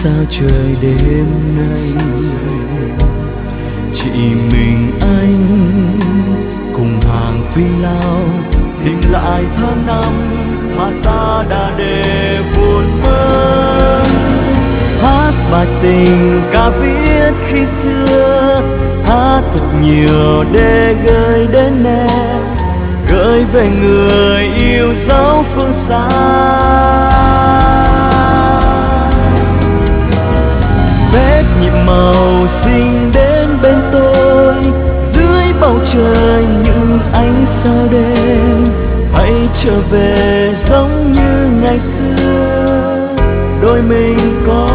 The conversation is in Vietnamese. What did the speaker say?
sao trời đêm nay chỉ mình anh cùng hàng phi lao tìm lại tháng năm mà ta đã để vụn mất. Hát bài tình ca viết khi xưa, hát thật nhiều để gửi đến em, gửi về người yêu dấu phương xa. Vết nhịp màu xinh đến bên tôi, dưới bầu trời những ánh sao đêm. Hãy trở về giống như ngày xưa, đôi mình có